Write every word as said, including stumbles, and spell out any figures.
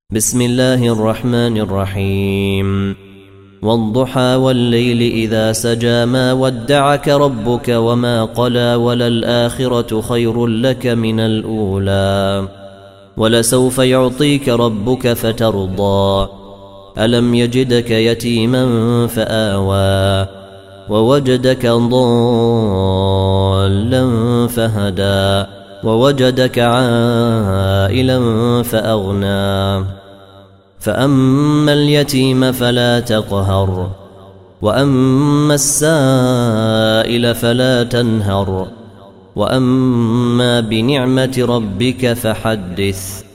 بسم الله الرحمن الرحيم والضحى والليل إذا سجى ما ودعك ربك وما قلى وللآخرة خير لك من الأولى ولسوف يعطيك ربك فترضى ألم يجدك يتيما فآوى ووجدك ضالا فهدى ووجدك عائلا فأغنى فأما اليتيم فلا تقهر وأما السائل فلا تنهر وأما بنعمة ربك فحدث.